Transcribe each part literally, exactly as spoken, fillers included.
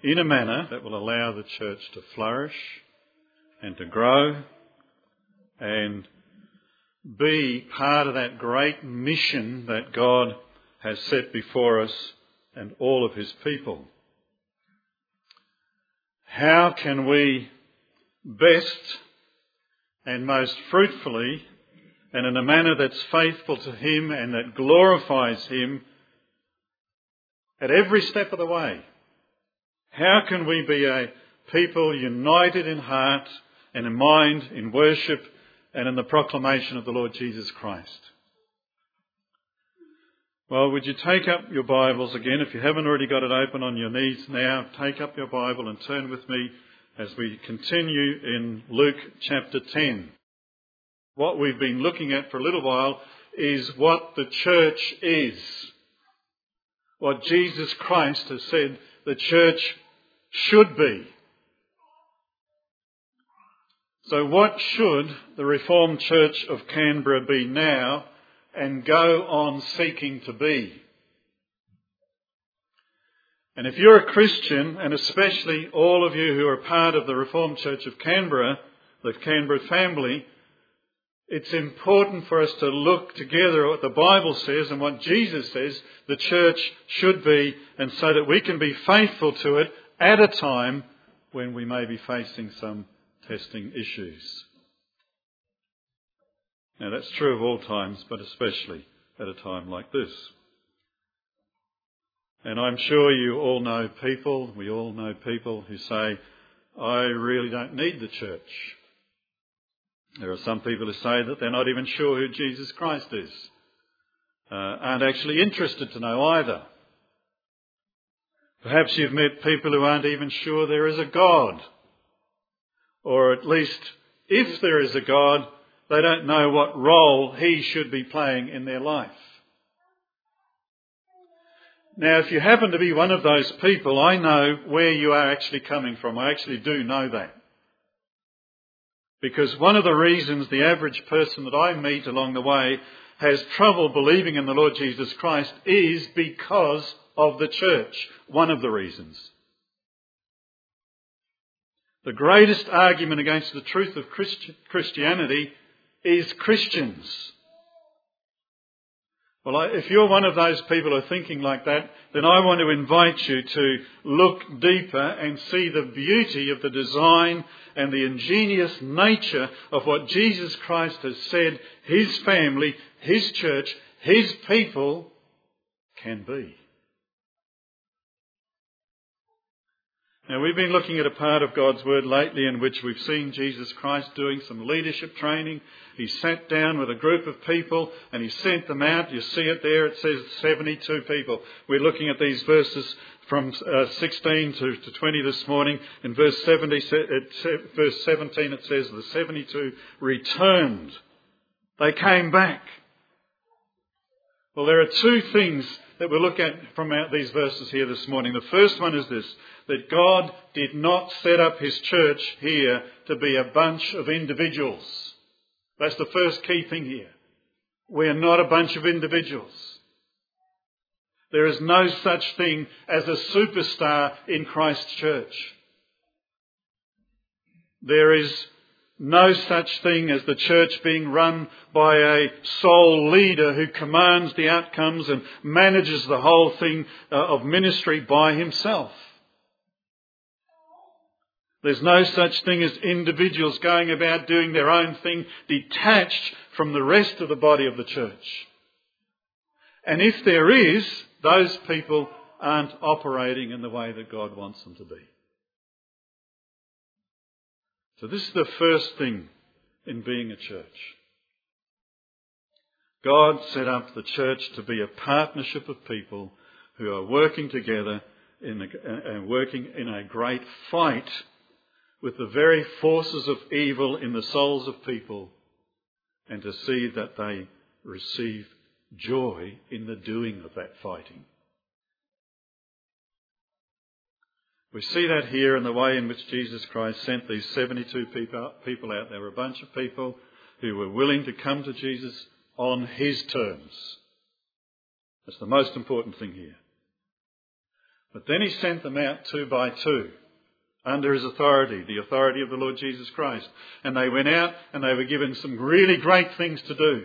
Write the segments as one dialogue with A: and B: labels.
A: in a manner that will allow the church to flourish and to grow and be part of that great mission that God has set before us and all of his people. How can we best and most fruitfully and in a manner that's faithful to him and that glorifies him at every step of the way, how can we be a people united in heart and in mind, in worship and in the proclamation of the Lord Jesus Christ? Well, would you take up your Bibles again? If you haven't already got it open on your knees now, take up your Bible and turn with me as we continue in Luke chapter ten. What we've been looking at for a little while is what the church is. What Jesus Christ has said the church should be. So what should the Reformed Church of Canberra be now and go on seeking to be? And if you're a Christian, and especially all of you who are part of the Reformed Church of Canberra, the Canberra family, it's important for us to look together at what the Bible says and what Jesus says the church should be, and so that we can be faithful to it at a time when we may be facing some testing issues. Now that's true of all times, but especially at a time like this. And I'm sure you all know people, we all know people who say, I really don't need the church. There are some people who say that they're not even sure who Jesus Christ is. Uh, aren't actually interested to know either. Perhaps you've met people who aren't even sure there is a God. Or at least, if there is a God, they don't know what role he should be playing in their life. Now, if you happen to be one of those people, I know where you are actually coming from. I actually do know that. Because one of the reasons the average person that I meet along the way has trouble believing in the Lord Jesus Christ is because of the church. One of the reasons. The greatest argument against the truth of Christi- Christianity is Christians. Well, if you're one of those people who are thinking like that, then I want to invite you to look deeper and see the beauty of the design and the ingenious nature of what Jesus Christ has said his family, his church, his people can be. Now, we've been looking at a part of God's Word lately in which we've seen Jesus Christ doing some leadership training. He sat down with a group of people and he sent them out. You see it there. It says seventy-two people. We're looking at these verses from uh, sixteen to, to twenty this morning. In verse, seventy, it, verse seventeen it says the seventy-two returned. They came back. Well, there are two things that we'll look at from out these verses here this morning. The first one is this, that God did not set up his church here to be a bunch of individuals. That's the first key thing here. We are not a bunch of individuals. There is no such thing as a superstar in Christ's church. There is no such thing as the church being run by a sole leader who commands the outcomes and manages the whole thing uh, of ministry by himself. There's no such thing as individuals going about doing their own thing detached from the rest of the body of the church. And if there is, those people aren't operating in the way that God wants them to be. So this is the first thing in being a church. God set up the church to be a partnership of people who are working together in a, and working in a great fight with the very forces of evil in the souls of people, and to see that they receive joy in the doing of that fighting. We see that here in the way in which Jesus Christ sent these seventy-two people out. There were a bunch of people who were willing to come to Jesus on his terms. That's the most important thing here. But then he sent them out two by two, under his authority, the authority of the Lord Jesus Christ. And they went out and they were given some really great things to do.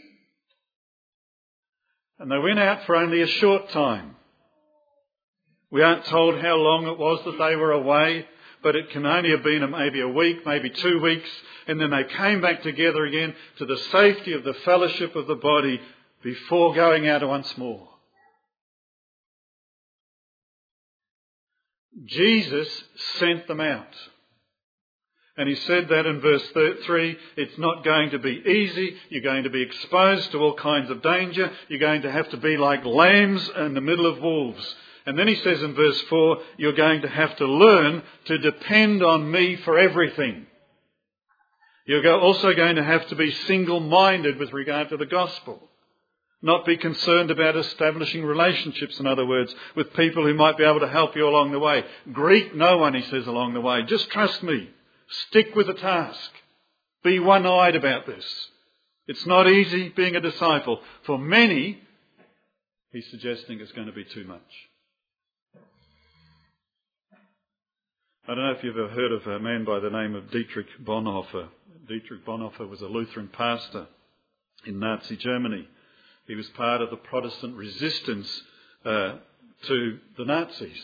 A: And they went out for only a short time. We aren't told how long it was that they were away, but it can only have been maybe a week, maybe two weeks. And then they came back together again to the safety of the fellowship of the body before going out once more. Jesus sent them out. And he said that in verse three, it's not going to be easy. You're going to be exposed to all kinds of danger. You're going to have to be like lambs in the middle of wolves. And then he says in verse four, you're going to have to learn to depend on me for everything. You're also going to have to be single-minded with regard to the gospel. Not be concerned about establishing relationships, in other words, with people who might be able to help you along the way. Greet no one, he says, along the way. Just trust me. Stick with the task. Be one-eyed about this. It's not easy being a disciple. For many, he's suggesting it's going to be too much. I don't know if you've ever heard of a man by the name of Dietrich Bonhoeffer. Dietrich Bonhoeffer was a Lutheran pastor in Nazi Germany. He was part of the Protestant resistance uh, to the Nazis.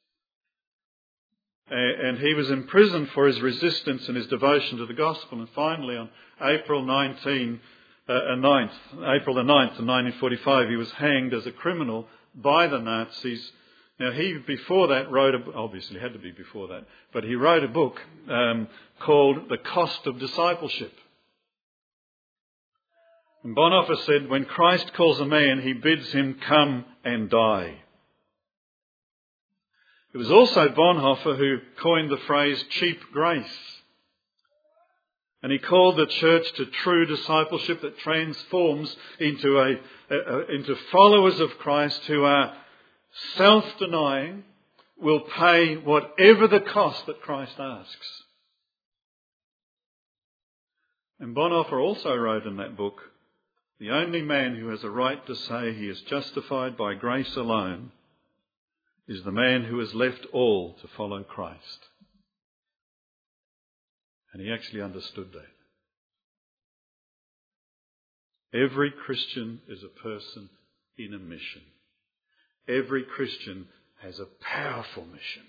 A: And he was imprisoned for his resistance and his devotion to the gospel. And finally, on April nineteenth, uh, ninth, April the ninth, in nineteen forty-five, he was hanged as a criminal by the Nazis. Now, he before that wrote a, obviously had to be before that, but he wrote a book um, called The Cost of Discipleship. And Bonhoeffer said, when Christ calls a man, he bids him come and die. It was also Bonhoeffer who coined the phrase cheap grace. And he called the church to true discipleship that transforms into, a, a, into followers of Christ who are self-denying, will pay whatever the cost that Christ asks. And Bonhoeffer also wrote in that book, the only man who has a right to say he is justified by grace alone is the man who has left all to follow Christ. And he actually understood that. Every Christian is a person in a mission. Every Christian has a powerful mission.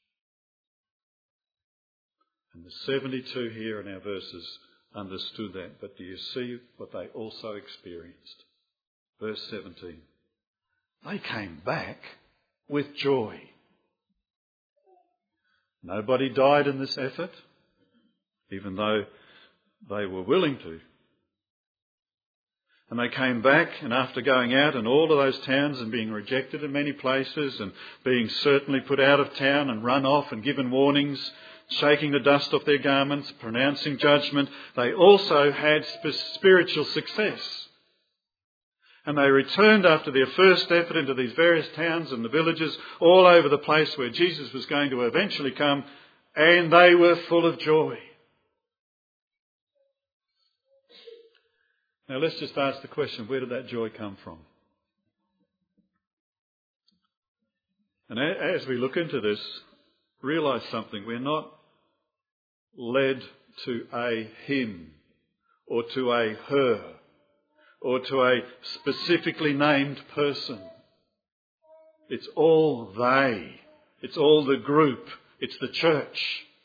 A: And the seventy-two here in our verses understood that. But do you see what they also experienced? Verse seventeen. They came back with joy. Nobody died in this effort, even though they were willing to. And they came back, and after going out in all of those towns and being rejected in many places and being certainly put out of town and run off and given warnings, shaking the dust off their garments, pronouncing judgment, they also had spiritual success. And they returned after their first effort into these various towns and the villages all over the place where Jesus was going to eventually come, and they were full of joy. Now let's just ask the question, where did that joy come from? And as we look into this, realise something. We're not led to a him or to a her or to a specifically named person. It's all they. It's all the group. It's the church.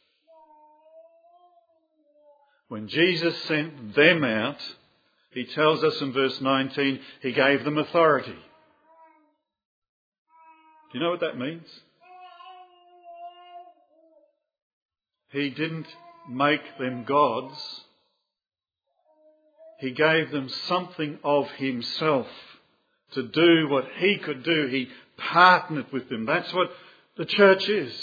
A: When Jesus sent them out, he tells us in verse nineteen, he gave them authority. Do you know what that means? He didn't make them gods. He gave them something of himself to do what he could do. He partnered with them. That's what the church is.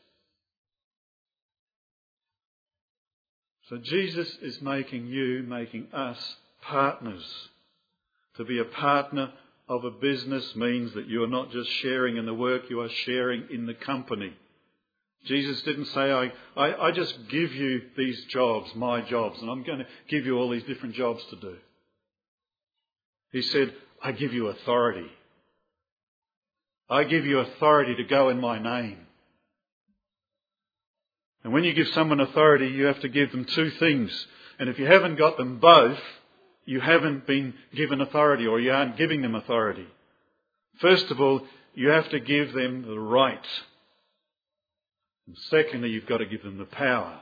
A: So Jesus is making you, making us partners. To be a partner of a business means that you are not just sharing in the work, you are sharing in the company. Jesus didn't say, I, I, I just give you these jobs, my jobs, and I'm going to give you all these different jobs to do. He said, I give you authority. I give you authority to go in my name. And when you give someone authority, you have to give them two things. And if you haven't got them both, you haven't been given authority, or you aren't giving them authority. First of all, you have to give them the right. And secondly, you've got to give them the power.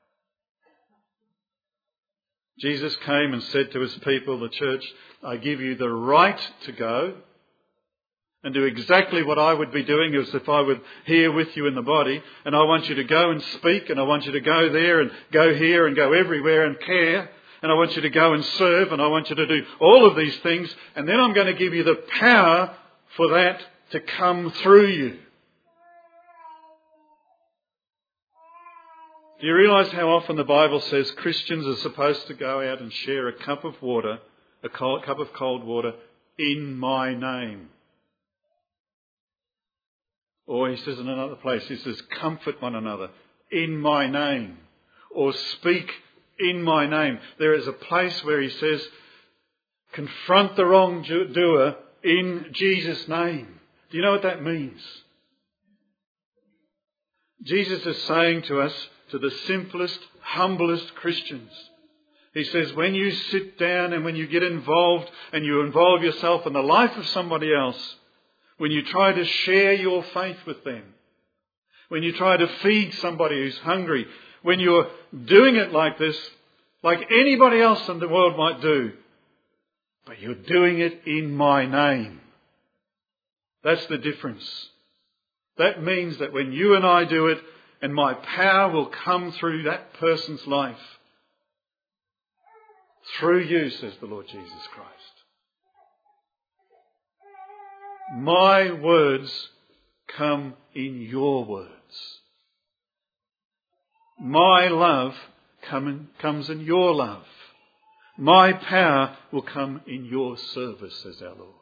A: Jesus came and said to his people, the church, I give you the right to go and do exactly what I would be doing as if I were here with you in the body. And I want you to go and speak, and I want you to go there and go here and go everywhere and care. And I want you to go and serve, and I want you to do all of these things. And then I'm going to give you the power for that to come through you. Do you realise how often the Bible says Christians are supposed to go out and share a cup of water, a cold, cup of cold water, in my name? Or he says in another place, he says, comfort one another in my name. Or speak in my name. There is a place where he says, confront the wrongdoer in Jesus' name. Do you know what that means? Jesus is saying to us, to the simplest, humblest Christians, he says, when you sit down and when you get involved and you involve yourself in the life of somebody else, when you try to share your faith with them, when you try to feed somebody who's hungry, when you're doing it like this, like anybody else in the world might do, but you're doing it in my name. That's the difference. That means that when you and I do it, and my power will come through that person's life, through you, says the Lord Jesus Christ. My words come in your words. My love come in, comes in your love. My power will come in your service, says our Lord.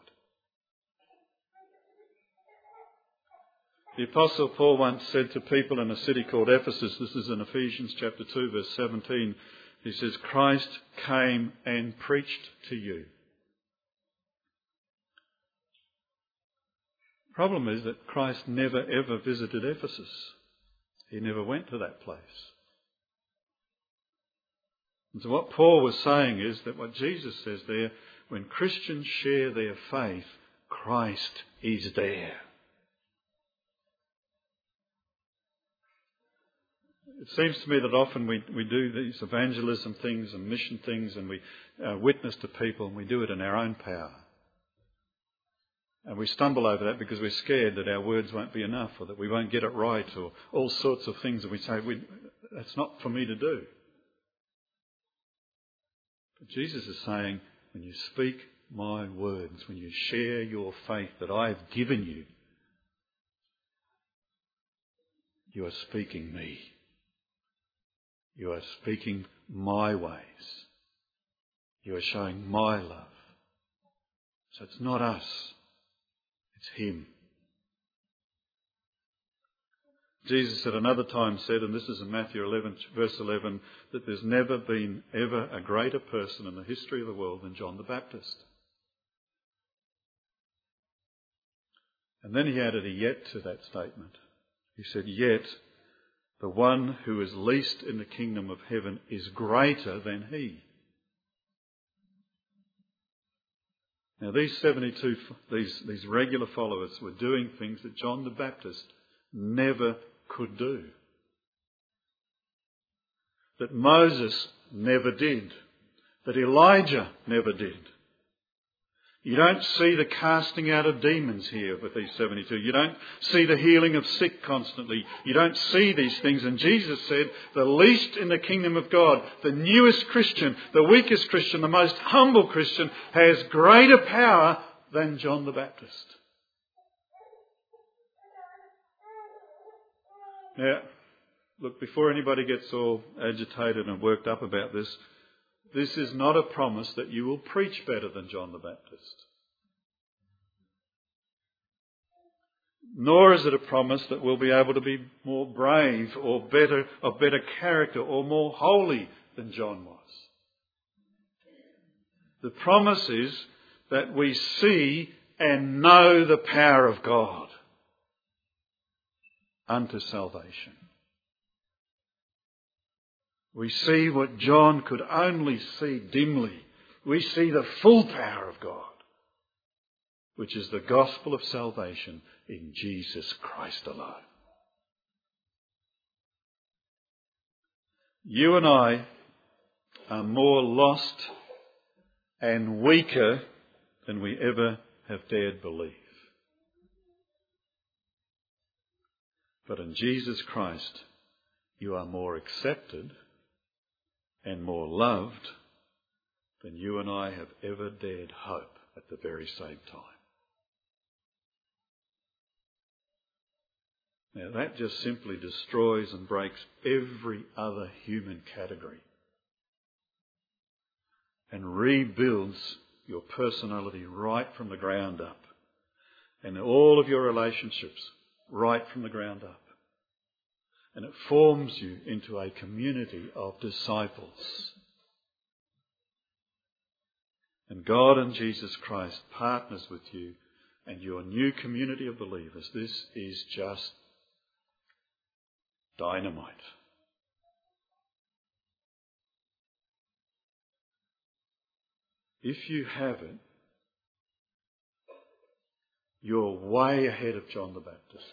A: The Apostle Paul once said to people in a city called Ephesus, this is in Ephesians chapter two, verse seventeen, he says, Christ came and preached to you. The problem is that Christ never ever visited Ephesus. He never went to that place. And so what Paul was saying is that what Jesus says there, when Christians share their faith, Christ is there. It seems to me that often we, we do these evangelism things and mission things, and we uh, witness to people, and we do it in our own power. And we stumble over that because we're scared that our words won't be enough, or that we won't get it right, or all sorts of things that we say, we, that's not for me to do. But Jesus is saying, when you speak my words, when you share your faith that I have given you, you are speaking me. You are speaking my ways. You are showing my love. So it's not us. It's him. Jesus at another time said, and this is in Matthew eleven, verse eleven, that there's never been ever a greater person in the history of the world than John the Baptist. And then he added a yet to that statement. He said, yet the one who is least in the kingdom of heaven is greater than he. Now these seventy-two, these, these regular followers were doing things that John the Baptist never could do. That Moses never did. That Elijah never did. You don't see the casting out of demons here with these seventy-two. You don't see the healing of sick constantly. You don't see these things. And Jesus said, the least in the kingdom of God, the newest Christian, the weakest Christian, the most humble Christian, has greater power than John the Baptist. Now, look, before anybody gets all agitated and worked up about this, this is not a promise that you will preach better than John the Baptist. Nor is it a promise that we'll be able to be more brave or better, of better character or more holy than John was. The promise is that we see and know the power of God. unto salvation. We see what John could only see dimly. We see the full power of God, which is the gospel of salvation in Jesus Christ alone. You and I are more lost and weaker than we ever have dared believe. But in Jesus Christ, you are more accepted and more loved than you and I have ever dared hope at the very same time. Now that just simply destroys and breaks every other human category and rebuilds your personality right from the ground up and all of your relationships right from the ground up. And it forms you into a community of disciples. And God and Jesus Christ partners with you and your new community of believers. This is just dynamite. If you have it, you're way ahead of John the Baptist.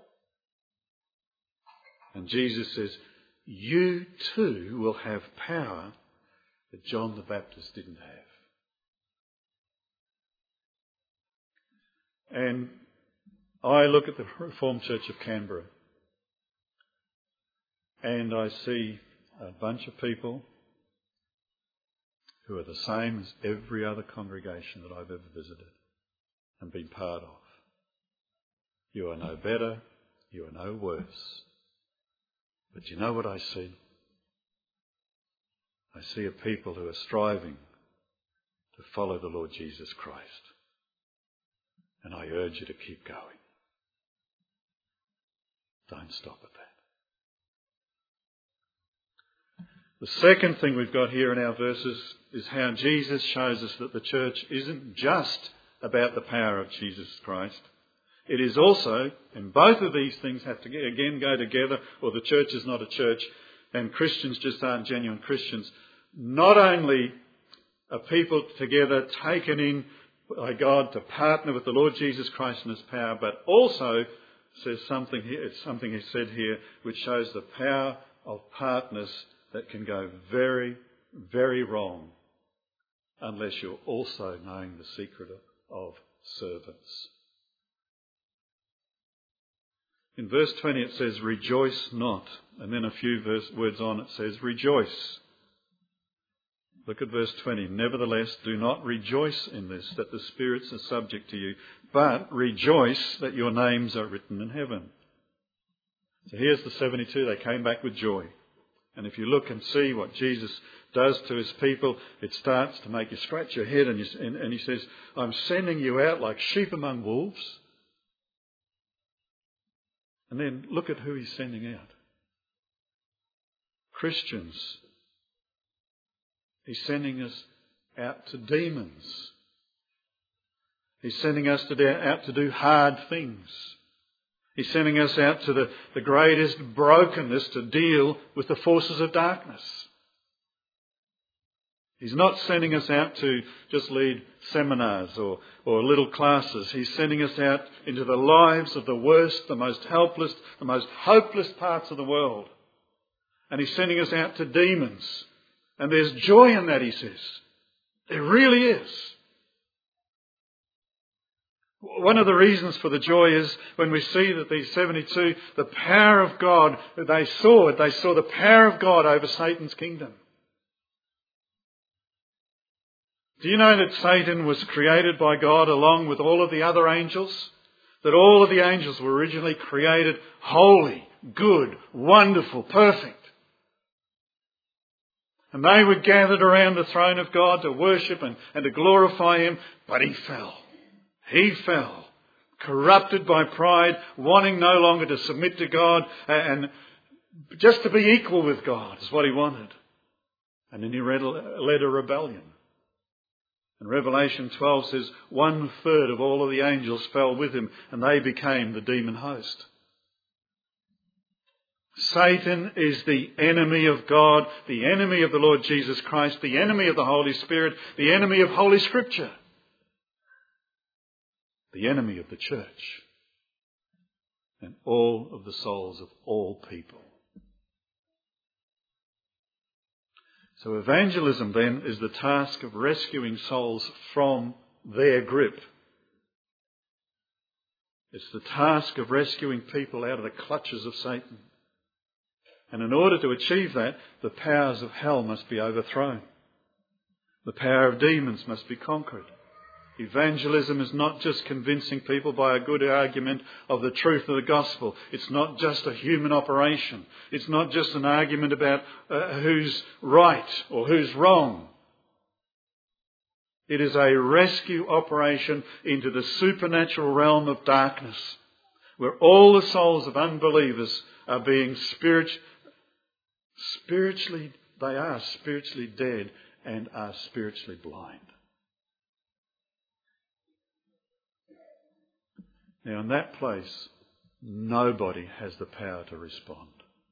A: And Jesus says, you too will have power that John the Baptist didn't have. And I look at the Reformed Church of Canberra and I see a bunch of people who are the same as every other congregation that I've ever visited and been part of. You are no better, you are no worse. But you know what I see? I see a people who are striving to follow the Lord Jesus Christ. And I urge you to keep going. Don't stop at that. The second thing we've got here in our verses is how Jesus shows us that the church isn't just about the power of Jesus Christ. It is also, and both of these things have to again go together, or the church is not a church, and Christians just aren't genuine Christians. Not only are people together taken in by God to partner with the Lord Jesus Christ and His power, but also says something here, it's something He said here, which shows the power of partners that can go very, very wrong unless you're also knowing the secret of servants. In verse twenty it says, rejoice not. And then a few verse, words on it says, rejoice. Look at verse twenty. Nevertheless, do not rejoice in this, that the spirits are subject to you, but rejoice that your names are written in heaven. So here's the seventy-two. They came back with joy. And if you look and see what Jesus does to His people, it starts to make you scratch your head. And, you, and, and He says, I'm sending you out like sheep among wolves. And then look at who He's sending out. Christians. He's sending us out to demons. He's sending us to do, out to do hard things. He's sending us out to the, the greatest brokenness to deal with the forces of darkness. He's not sending us out to just lead seminars or, or little classes. He's sending us out into the lives of the worst, the most helpless, the most hopeless parts of the world. And He's sending us out to demons. And there's joy in that, He says. There really is. One of the reasons for the joy is when we see that these seventy-two, the power of God, they saw it. They saw the power of God over Satan's kingdom. Do you know that Satan was created by God along with all of the other angels? That all of the angels were originally created holy, good, wonderful, perfect. And they were gathered around the throne of God to worship and, and to glorify Him. But he fell. He fell. Corrupted by pride, wanting no longer to submit to God and just to be equal with God is what he wanted. And then he led a rebellion. And Revelation twelve says one third of all of the angels fell with him and they became the demon host. Satan is the enemy of God, the enemy of the Lord Jesus Christ, the enemy of the Holy Spirit, the enemy of Holy Scripture, the enemy of the church, and all of the souls of all people. So evangelism then is the task of rescuing souls from their grip. It's the task of rescuing people out of the clutches of Satan. And in order to achieve that, the powers of hell must be overthrown. The power of demons must be conquered. Evangelism is not just convincing people by a good argument of the truth of the gospel. It's not just a human operation. It's not just an argument about uh, who's right or who's wrong. It is a rescue operation into the supernatural realm of darkness, where all the souls of unbelievers are being spirit, spiritually, they are spiritually dead and are spiritually blind. Now, in that place, nobody has the power to respond.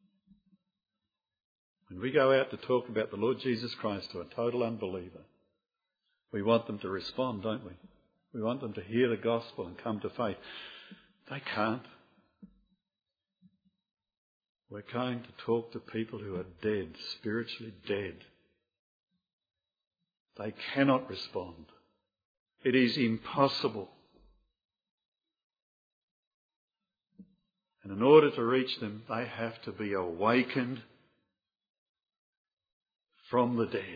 A: When we go out to talk about the Lord Jesus Christ to a total unbeliever, we want them to respond, don't we? We want them to hear the gospel and come to faith. They can't. We're going to talk to people who are dead, spiritually dead. They cannot respond. It is impossible. And in order to reach them, they have to be awakened from the dead.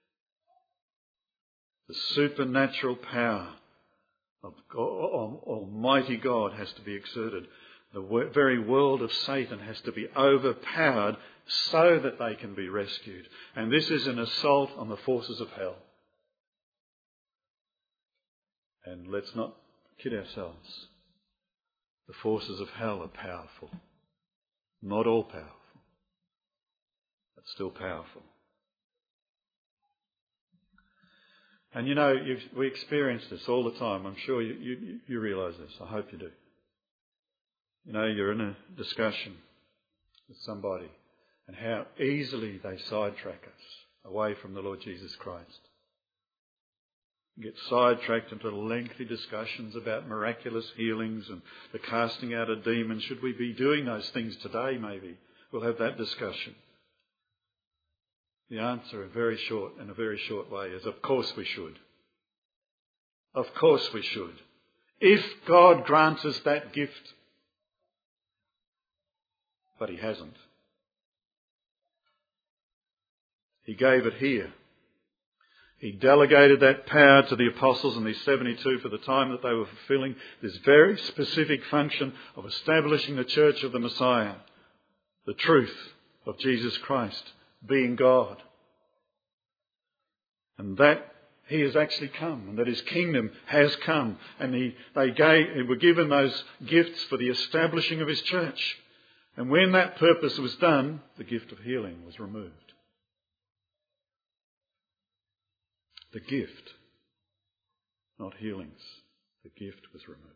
A: The supernatural power of God, Almighty God has to be exerted. The very world of Satan has to be overpowered so that they can be rescued. And this is an assault on the forces of hell. And let's not kid ourselves. The forces of hell are powerful. Not all powerful, but still powerful. And you know, you, we experience this all the time. I'm sure you, you, you realise this. I hope you do. You know, you're in a discussion with somebody and how easily they sidetrack us away from the Lord Jesus Christ. Get sidetracked into lengthy discussions about miraculous healings and the casting out of demons. Should we be doing those things today, maybe? We'll have that discussion. The answer, in very short, in a very short way, is of course we should. Of course we should. If God grants us that gift. But He hasn't. He gave it here. He delegated that power to the apostles and these seventy-two for the time that they were fulfilling this very specific function of establishing the church of the Messiah, the truth of Jesus Christ being God. And that He has actually come and that His kingdom has come, and he, they gave, were given those gifts for the establishing of His church. And when that purpose was done, the gift of healing was removed. The gift, not healings, the gift was removed.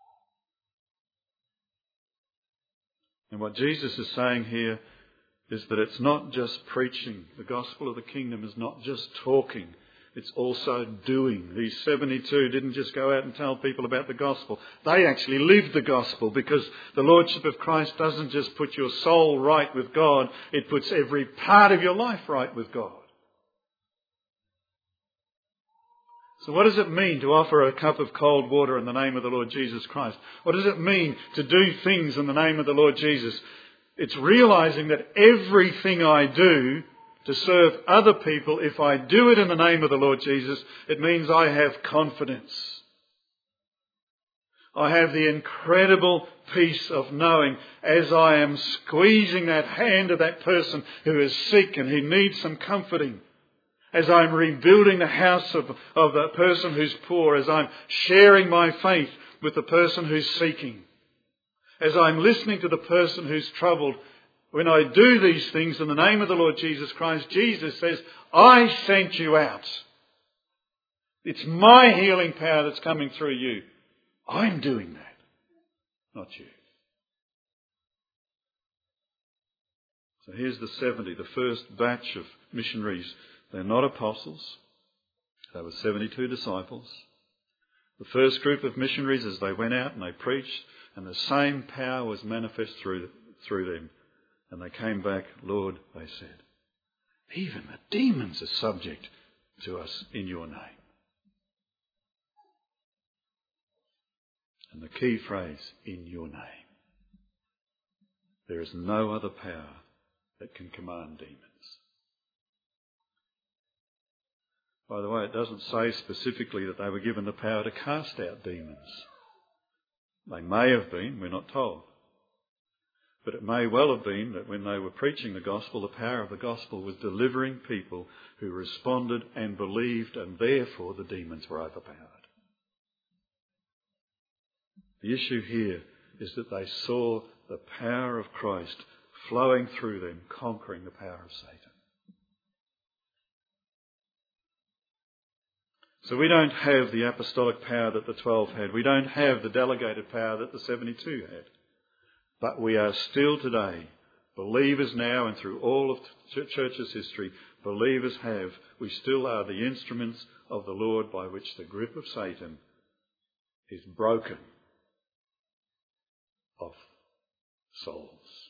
A: And what Jesus is saying here is that it's not just preaching. The gospel of the kingdom is not just talking. It's also doing. These seventy-two didn't just go out and tell people about the gospel. They actually lived the gospel, because the Lordship of Christ doesn't just put your soul right with God. It puts every part of your life right with God. So what does it mean to offer a cup of cold water in the name of the Lord Jesus Christ? What does it mean to do things in the name of the Lord Jesus? It's realising that everything I do to serve other people, if I do it in the name of the Lord Jesus, it means I have confidence. I have the incredible peace of knowing, as I am squeezing that hand of that person who is sick and who needs some comforting, as I'm rebuilding the house of, of the person who's poor, as I'm sharing my faith with the person who's seeking, as I'm listening to the person who's troubled, when I do these things in the name of the Lord Jesus Christ, Jesus says, I sent you out. It's my healing power that's coming through you. I'm doing that, not you. So here's the seventy, the first batch of missionaries. They're not apostles. They were seventy-two disciples. The first group of missionaries, as they went out and they preached, and the same power was manifest through, through them. And they came back, Lord, they said, even the demons are subject to us in your name. And the key phrase, in your name. There is no other power that can command demons. By the way, it doesn't say specifically that they were given the power to cast out demons. They may have been, we're not told. But it may well have been that when they were preaching the gospel, the power of the gospel was delivering people who responded and believed, and therefore the demons were overpowered. The issue here is that they saw the power of Christ flowing through them, conquering the power of Satan. So we don't have the apostolic power that the twelve had. We don't have the delegated power that the seventy-two had. But we are still today, believers now and through all of church's history, believers have, we still are the instruments of the Lord by which the grip of Satan is broken of souls.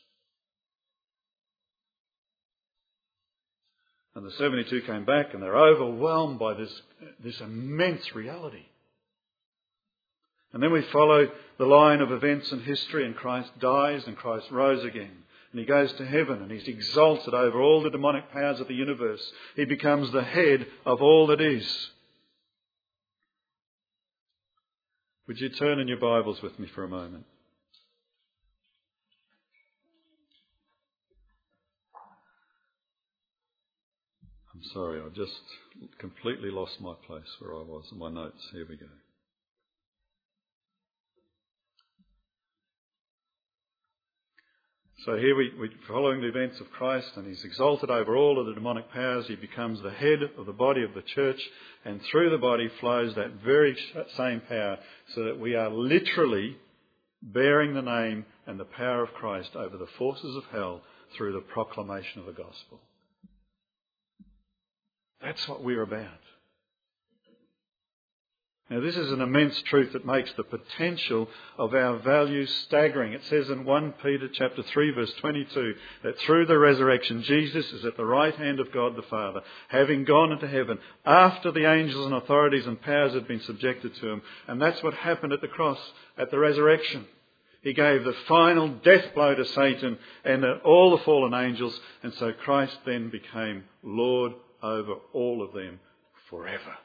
A: And the seventy-two came back and they're overwhelmed by this, this immense reality. And then we follow the line of events in history, and Christ dies and Christ rose again. And he goes to heaven and he's exalted over all the demonic powers of the universe. He becomes the head of all that is. Would you turn in your Bibles with me for a moment? I'm sorry, I've just completely lost my place where I was in my notes. Here we go. So here we, we're following the events of Christ, and he's exalted over all of the demonic powers. He becomes the head of the body of the church, and through the body flows that very same power, so that we are literally bearing the name and the power of Christ over the forces of hell through the proclamation of the gospel. That's what we're about. Now, this is an immense truth that makes the potential of our values staggering. It says in First Peter chapter three, verse twenty-two, that through the resurrection, Jesus is at the right hand of God the Father, having gone into heaven after the angels and authorities and powers had been subjected to him. And that's what happened at the cross, at the resurrection. He gave the final death blow to Satan and all the fallen angels. And so Christ then became Lord over all of them forever.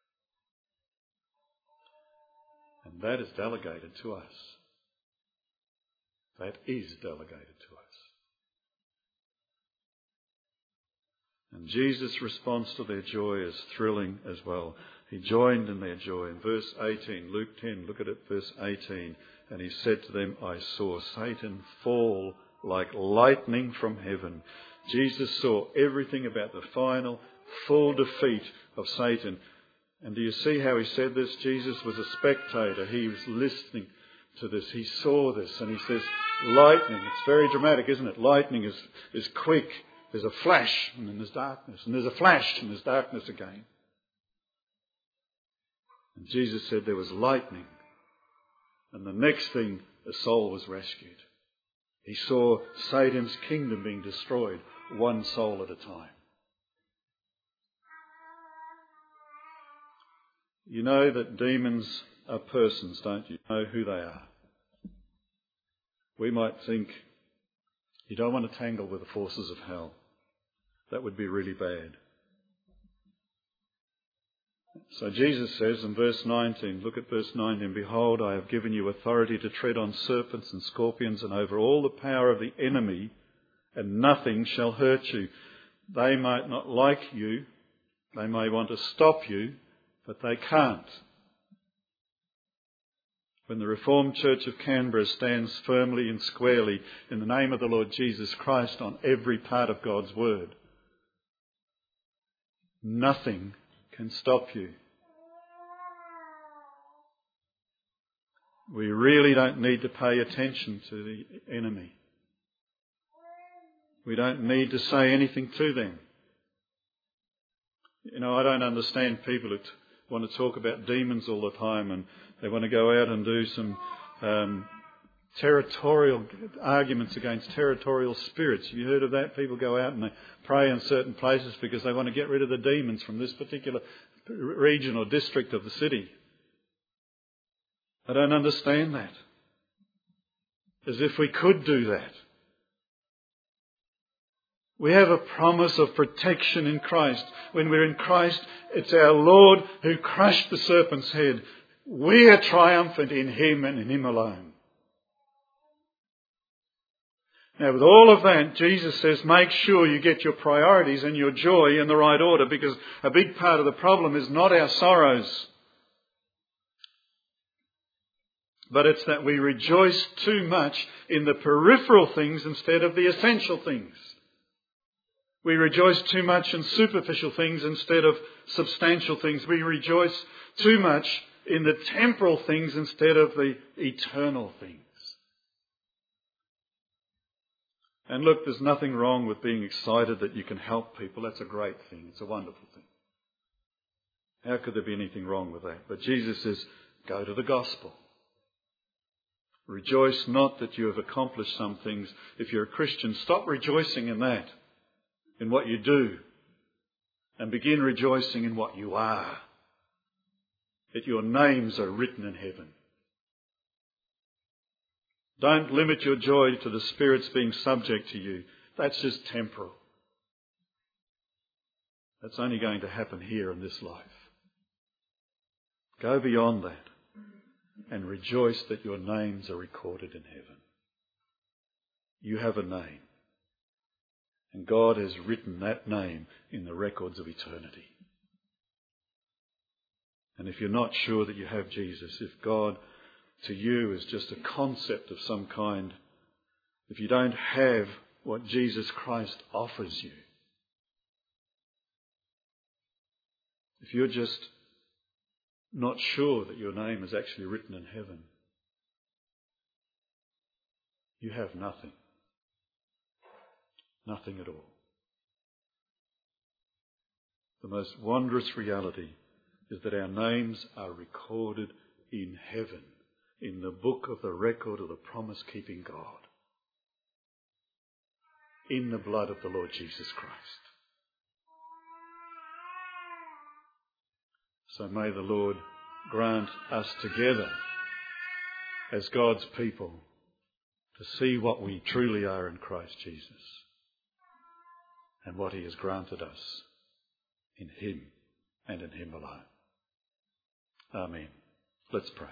A: And that is delegated to us. That is delegated to us. And Jesus' response to their joy is thrilling as well. He joined in their joy. In verse eighteen, Luke ten, look at it, verse eighteen. And he said to them, I saw Satan fall like lightning from heaven. Jesus saw everything about the final, full defeat of Satan. And do you see how he said this? Jesus was a spectator. He was listening to this. He saw this and he says, lightning. It's very dramatic, isn't it? Lightning is, is quick. There's a flash and then there's darkness. And there's a flash and there's darkness again. And Jesus said there was lightning. And the next thing, a soul was rescued. He saw Satan's kingdom being destroyed, one soul at a time. You know that demons are persons, don't you? You know who they are. We might think you don't want to tangle with the forces of hell. That would be really bad. So Jesus says in verse nineteen, look at verse nineteen, behold, I have given you authority to tread on serpents and scorpions and over all the power of the enemy, and nothing shall hurt you. They might not like you. They may want to stop you. But they can't. When the Reformed Church of Canberra stands firmly and squarely in the name of the Lord Jesus Christ on every part of God's Word, nothing can stop you. We really don't need to pay attention to the enemy. We don't need to say anything to them. You know, I don't understand people who want to talk about demons all the time and they want to go out and do some um, territorial arguments against territorial spirits. Have you heard of that? People go out and they pray in certain places because they want to get rid of the demons from this particular region or district of the city. I don't understand that. As if we could do that. We have a promise of protection in Christ. When we're in Christ, it's our Lord who crushed the serpent's head. We are triumphant in Him and in Him alone. Now, with all of that, Jesus says, make sure you get your priorities and your joy in the right order, because a big part of the problem is not our sorrows, but it's that we rejoice too much in the peripheral things instead of the essential things. We rejoice too much in superficial things instead of substantial things. We rejoice too much in the temporal things instead of the eternal things. And look, there's nothing wrong with being excited that you can help people. That's a great thing. It's a wonderful thing. How could there be anything wrong with that? But Jesus says, go to the gospel. Rejoice not that you have accomplished some things. If you're a Christian, stop rejoicing in that, in what you do, and begin rejoicing in what you are. That your names are written in heaven. Don't limit your joy to the spirits being subject to you. That's just temporal. That's only going to happen here in this life. Go beyond that and rejoice that your names are recorded in heaven. You have a name. And God has written that name in the records of eternity. And if you're not sure that you have Jesus, if God to you is just a concept of some kind, if you don't have what Jesus Christ offers you, if you're just not sure that your name is actually written in heaven, you have nothing. Nothing at all. The most wondrous reality is that our names are recorded in heaven, in the book of the record of the promise-keeping God, in the blood of the Lord Jesus Christ. So may the Lord grant us together as God's people to see what we truly are in Christ Jesus and what He has granted us in Him and in Him alone. Amen. Let's pray.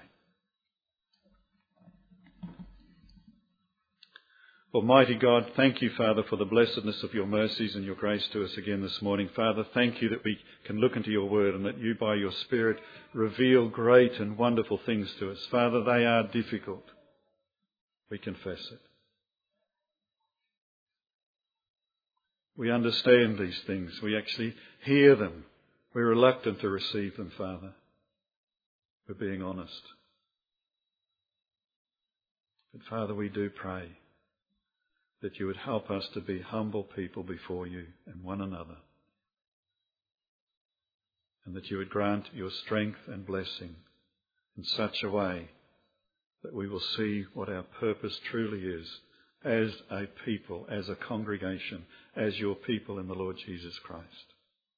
A: Almighty God, thank you, Father, for the blessedness of your mercies and your grace to us again this morning. Father, thank you that we can look into your word and that you, by your Spirit, reveal great and wonderful things to us. Father, they are difficult. We confess it. We understand these things. We actually hear them. We're reluctant to receive them, Father. We're being honest. But Father, we do pray that you would help us to be humble people before you and one another, and that you would grant your strength and blessing in such a way that we will see what our purpose truly is as a people, as a congregation, as your people in the Lord Jesus Christ.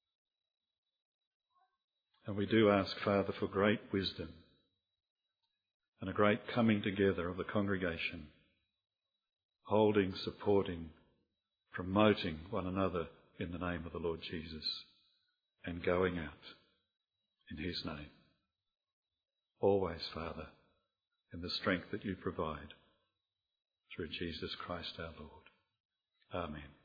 A: And we do ask, Father, for great wisdom and a great coming together of the congregation, holding, supporting, promoting one another in the name of the Lord Jesus, and going out in His name. Always, Father, in the strength that you provide through Jesus Christ our Lord. Amen.